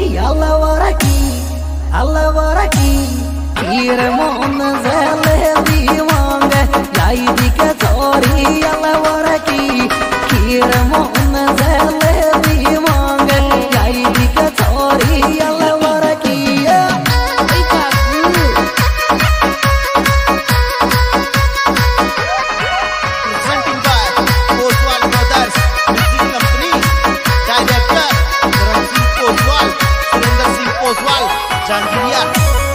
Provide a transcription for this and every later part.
अलवरकी खीर मोन जले दीवांग लाई दी के छोरी अलवरकी खीर मोन जले दीवांग लाई दी के छोरी अलवरकी Presenting by Poswal Brothers Music Company. Director Karan Singh Poswal, Surinder Singh Poswal, Jangiria.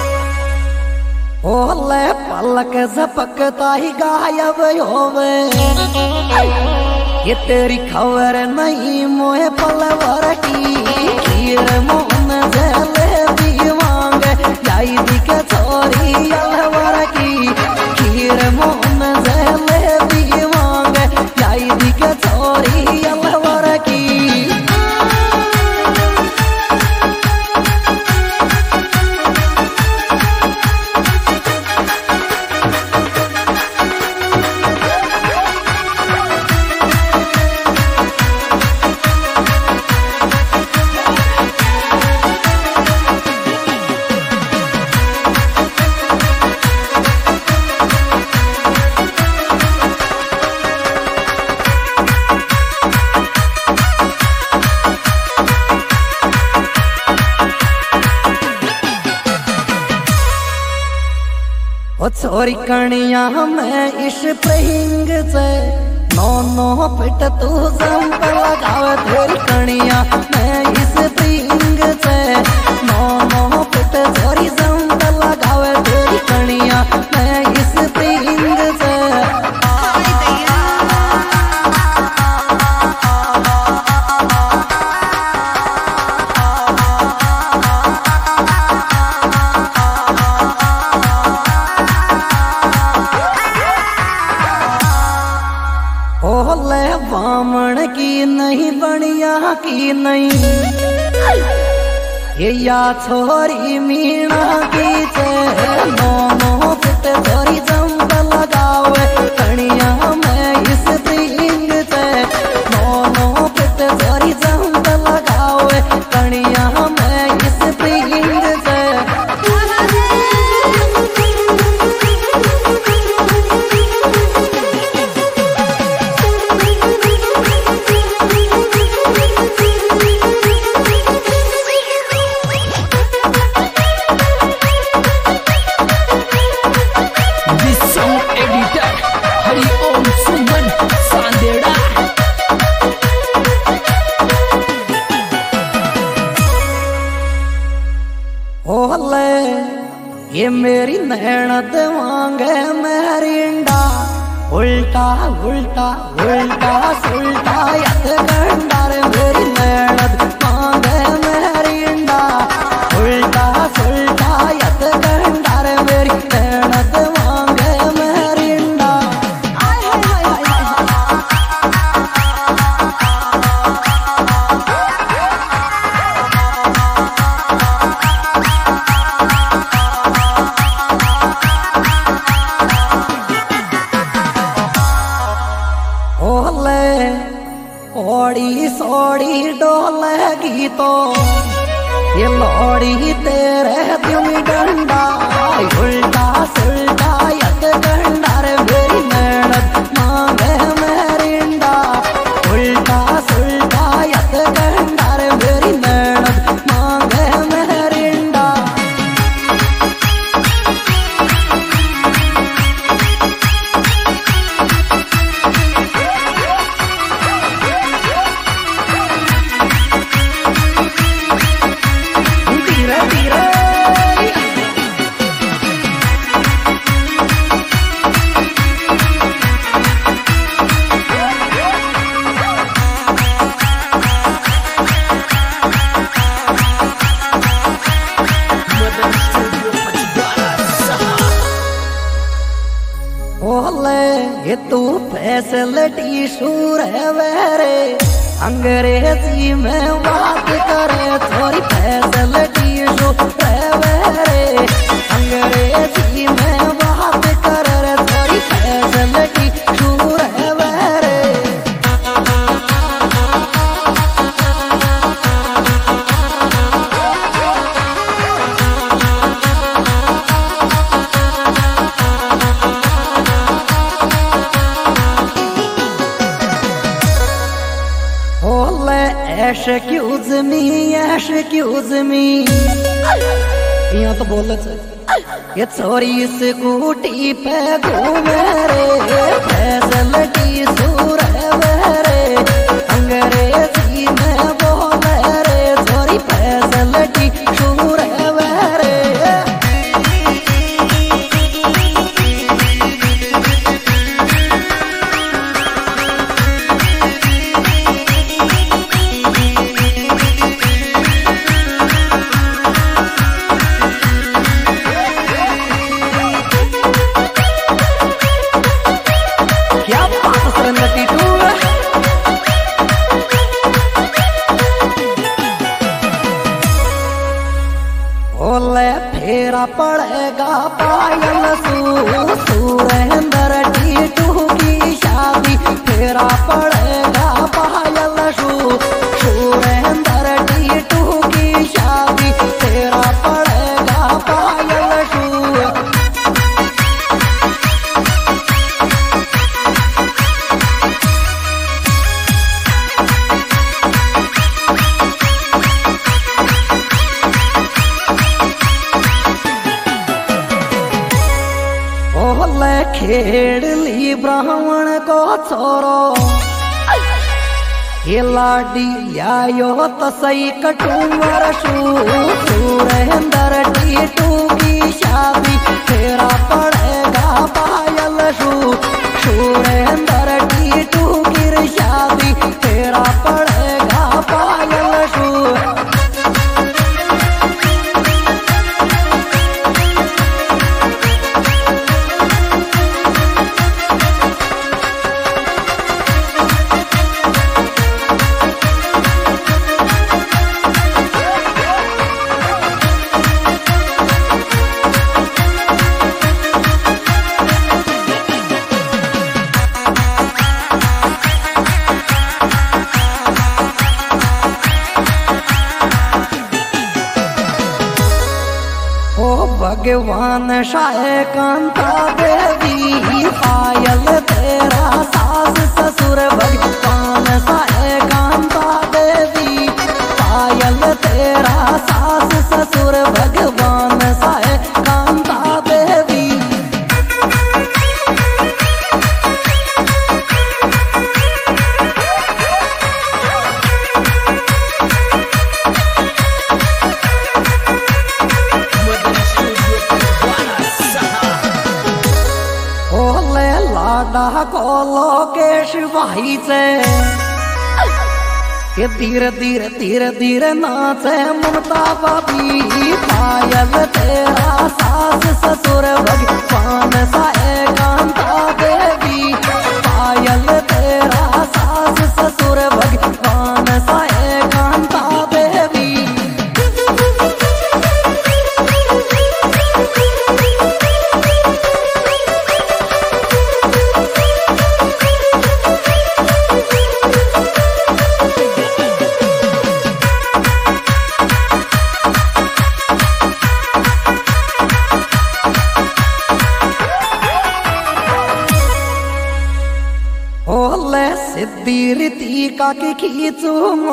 ओले पलक झपकता ही गायब होवे ये तेरी खबर नहीं मोहे पलवर की खीर मोन जले दीवांग लाई दी के छोरी अलवर की खीर मोन जले दीवांग लाई दी के छोरी अलवर की ओ छोरी कणिया में इस प्रहिंग से नो पिट तू जंप लगावे तेरी कणिया में इस प्रहिंग से नो पिट छोरी जंप लगावे तेरी कणिया में इस प्रहिंग से ओले बामण की नहीं बनिया की नहीं ये या छोरी मीणा की चे नो पिट छोरी जंप लगावे कणिया में इस प्रिंग से नो पिट छोरी जंप लगावे कणिया में इस प्रिंग से ओले ये मेरी नैणत मांगे मेरिंडा उल्टा उल्टा उल्टा सुल्टा यत गंडार मेरी नैणत मांगे मेरिंडा उल्टा सुल्टा यत गंडार मेरी नैणत मांगे मेरिंडा ओले ओड़ी सोड़ी डोलेगी तो ये लोड़ी तेरे तुम डंडा उल्टा सुल्टा यत गंडार मेरी नैणत मांगे मेरिंडा उल्टा सुल्टा यत गंडार मेरी नैणत मांगे मेरिंडा धीरे धीरे ओले ये तू फैसिलिटी शूर है वेरे अंग्रेजी में बात करे थोड़ी फैसिलिटी शूर है वेरे अंग्रेजी में बात करे थोड़ी फैसिलिटी शूर है वेरे एक्सक्यूज मी यहाँ तो बोल ये छोरी स्कूटी पे घूमे रे फैसलिटी सूर रे अंग्रेजी में बोले रे छोरी फैसलिटी सूर रे फेरा पड़ेगा पायल सुरेंद्र टीटू की शादी फेरा पड़ेगा पायल सुरेंद्र टीटू की शादी फेरा पड़ेगा पायल खेड़ ली ब्राह्मण को छोरो ये लाडी आयो तसई कटुवर सुरेंद्र टीटू की शादी फेरा पड़ेगा पायल सुरेंद्र टीटू की शादी फेरा पड़ेगा पायल भगवान शाह कांता देवी पायल तेरा सास ससुर भगवान शाह कांता देवी पायल तेरा सास ससुर भगवान शाह कांता देवी लाडा को लोकेश भाई से ये धीरे धीरे धीरे धीरे नाचे ममता बाबी पायल तेरा सास ससुर भगवान शाह कांता देवी पायल तेरा सास ससुर भगवान शाह कांता देवी सिद्धि रीतिका की खींचू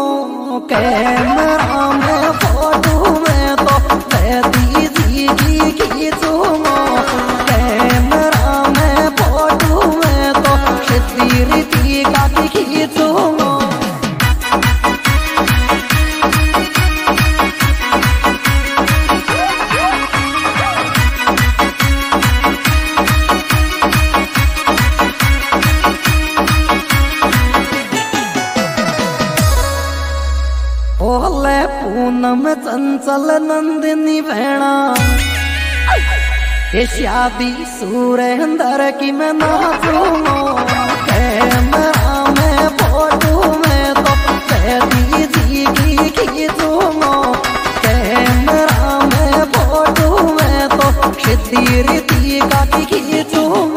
कैमरा में फोटो में तो बेटी जी की खींचू कैमरा में फोटो में तो सिद्धि रीतिका की खींचू पूनम चंचल नंदिनी भेणा ये शादी सुरेंद्र की मैं नाचू कैमरा में फोटो में तो बेटी जी की खींचू कैमरा में फोटो में तो सिद्धि रीतिका की खींचू